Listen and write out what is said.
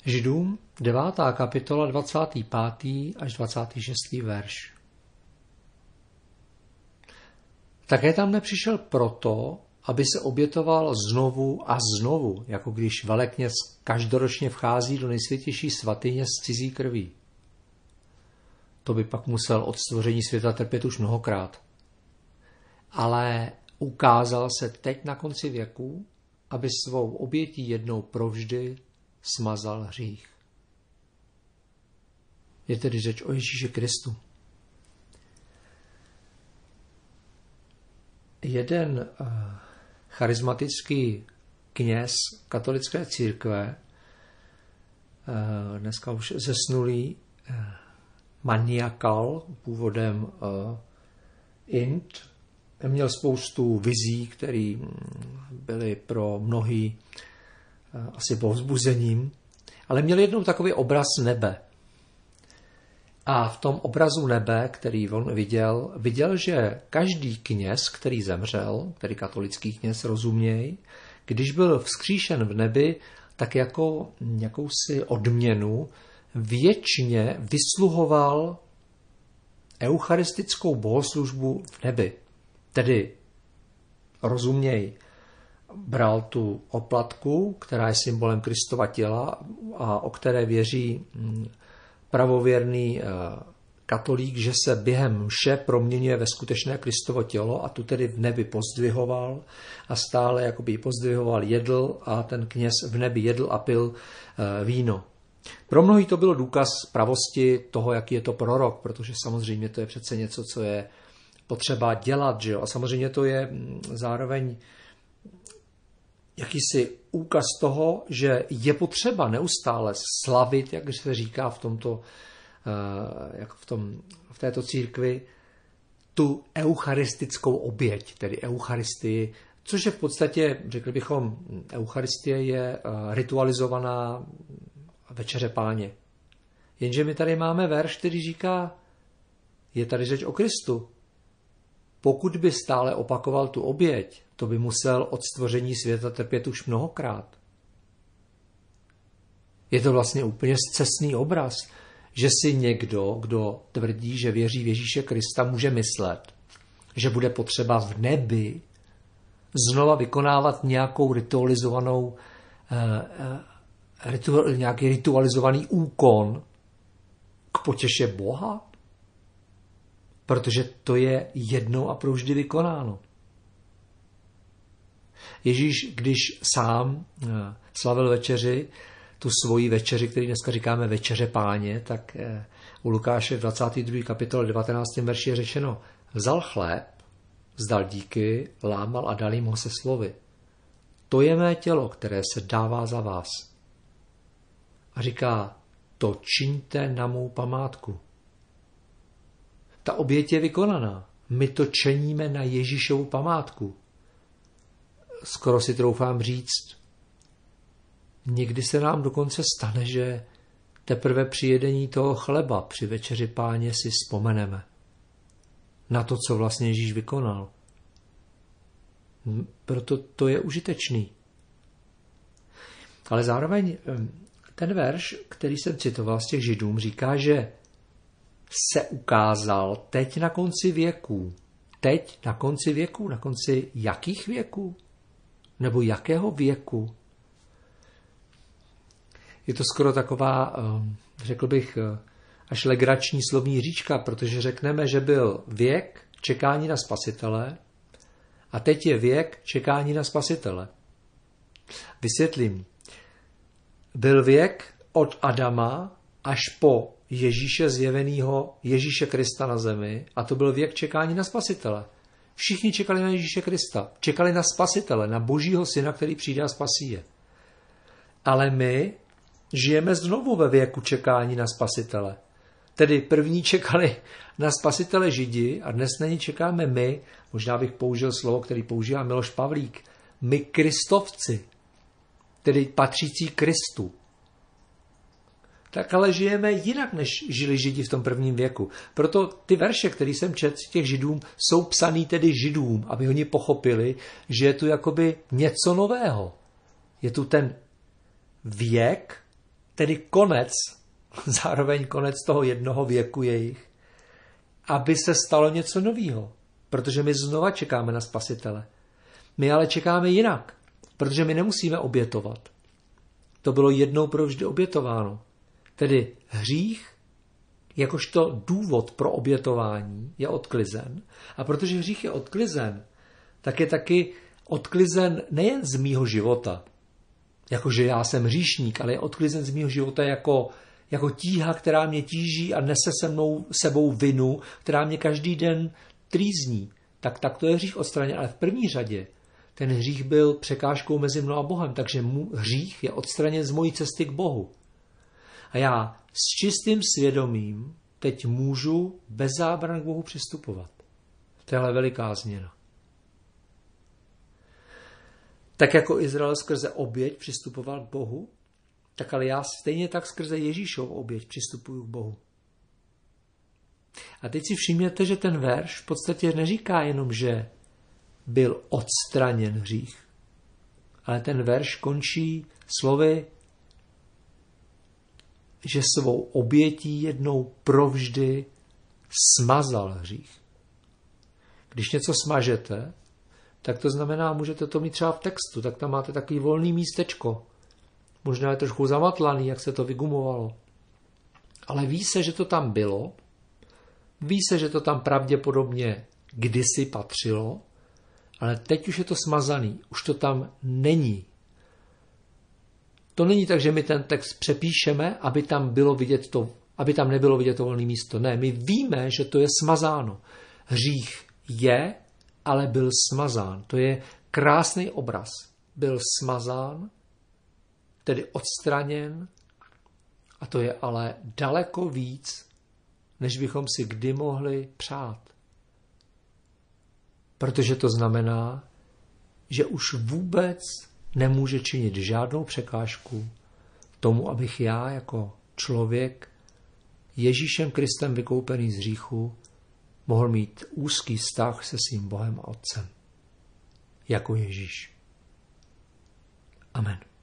Židům 9. kapitola 25. až 26. verš. Také tam nepřišel proto, aby se obětoval znovu a znovu, jako když velekněz každoročně vchází do nejsvětější svatyně s cizí krví. To by pak musel od stvoření světa trpět už mnohokrát. Ale ukázal se teď na konci věku, aby svou obětí jednou provždy smazal hřích. Je tedy řeč o Ježíši Kristu. Jeden charismatický kněz katolické církve, dneska už zesnulý, maniakal, původem Ind, měl spoustu vizí, které byly pro mnohý asi povzbuzením, ale měl jednou takový obraz nebe. A v tom obrazu nebe, který on viděl, že každý kněz, který zemřel, tedy katolický kněz, rozuměj, když byl vzkříšen v nebi, tak jako jakousi odměnu věčně vysluhoval eucharistickou bohoslužbu v nebi. Tedy, rozuměj, bral tu oplatku, která je symbolem Kristova těla a o které věří pravověrný katolík, že se během mše proměňuje ve skutečné Kristovo tělo a tu tedy v nebi pozdvihoval a stále jakoby ji pozdvihoval, jedl a ten kněz v nebi jedl a pil víno. Pro mnohý to bylo důkaz pravosti toho, jaký je to prorok, protože samozřejmě to je přece něco, co je potřeba dělat, že jo? A samozřejmě to je zároveň jakýsi úkaz toho, že je potřeba neustále slavit, jak se říká v tomto, v této církvi, tu eucharistickou oběť, tedy eucharistii, což je v podstatě, řekli bychom, eucharistie je ritualizovaná večeře Páně. Jenže my tady máme verš, který říká, je tady řeč o Kristu. Pokud by stále opakoval tu oběť, to by musel od stvoření světa trpět už mnohokrát. Je to vlastně úplně scestný obraz, že si někdo, kdo tvrdí, že věří v Ježíše Krista, může myslet, že bude potřeba v nebi znova vykonávat nějakou nějaký ritualizovaný úkon k potěše Boha, protože to je jednou a provždy vykonáno. Ježíš, když sám slavil večeři, tu svoji večeři, který dneska říkáme večeře Páně, tak u Lukáše v 22. kapitole 19. verši je řečeno, vzal chléb, vzdal díky, lámal a dal jim ho se slovy. To je mé tělo, které se dává za vás. A říká, to čiňte na mou památku. Ta oběť je vykonaná. My to činíme na Ježíšovu památku. Skoro si troufám říct, někdy se nám dokonce stane, že teprve při jedení toho chleba při večeři Páně si vzpomeneme na to, co vlastně Ježíš vykonal. Proto to je užitečný. Ale zároveň ten verš, který jsem citoval z těch Židům, říká, že se ukázal teď na konci věků. Teď na konci věků. Na konci jakých věků? Nebo jakého věku? Je to skoro taková, řekl bych, až legrační slovní říčka, protože řekneme, že byl věk čekání na Spasitele a teď je věk čekání na Spasitele. Vysvětlím. Byl věk od Adama až po Ježíše zjevenýho, Ježíše Krista na zemi a to byl věk čekání na Spasitele. Všichni čekali na Ježíše Krista, čekali na Spasitele, na Božího Syna, který přijde a spasí je. Ale my žijeme znovu ve věku čekání na Spasitele. Tedy první čekali na Spasitele Židi a dnes na ně čekáme my, možná bych použil slovo, který používá Miloš Pavlík, my Kristovci, tedy patřící Kristu. Tak ale žijeme jinak, než žili Židi v tom prvním věku. Proto ty verše, které jsem četl těch Židům, jsou psaný tedy Židům, aby oni pochopili, že je tu jakoby něco nového. Je tu ten věk tedy konec, zároveň konec toho jednoho věku jejich, aby se stalo něco nového, protože my znova čekáme na Spasitele. My ale čekáme jinak, protože my nemusíme obětovat. To bylo jednou provždy obětováno. Tedy hřích, jakožto důvod pro obětování, je odklizen. A protože hřích je odklizen, tak je taky odklizen nejen z mýho života, jakože já jsem hříšník, ale je odklizen z mýho života jako tíha, která mě tíží a nese sebou vinu, která mě každý den trýzní. Tak to je hřích odstraněn, ale v první řadě ten hřích byl překážkou mezi mnou a Bohem, takže hřích je odstraněn z mojí cesty k Bohu. A já s čistým svědomím teď můžu bez zábran k Bohu přistupovat. To je veliká změna. Tak jako Izrael skrze oběť přistupoval k Bohu, tak ale já stejně tak skrze Ježíšovu oběť přistupuju k Bohu. A teď si všimněte, že ten verš v podstatě neříká jenom, že byl odstraněn hřích, ale ten verš končí slovy, že svou obětí jednou provždy smazal hřích. Když něco smažete, tak to znamená, můžete to mít třeba v textu, tak tam máte takový volný místečko. Možná je trošku zamatlaný, jak se to vygumovalo. Ale ví se, že to tam bylo, ví se, že to tam pravděpodobně kdysi patřilo, ale teď už je to smazaný, už to tam není. To není tak, že my ten text přepíšeme, aby tam nebylo vidět to volné místo. Ne, my víme, že to je smazáno. Hřích je, ale byl smazán. To je krásný obraz. Byl smazán, tedy odstraněn, a to je ale daleko víc, než bychom si kdy mohli přát. Protože to znamená, že už vůbec nemůže činit žádnou překážku tomu, abych já jako člověk Ježíšem Kristem vykoupený z hříchu mohl mít úzký vztah se svým Bohem a Otcem. Jako Ježíš. Amen.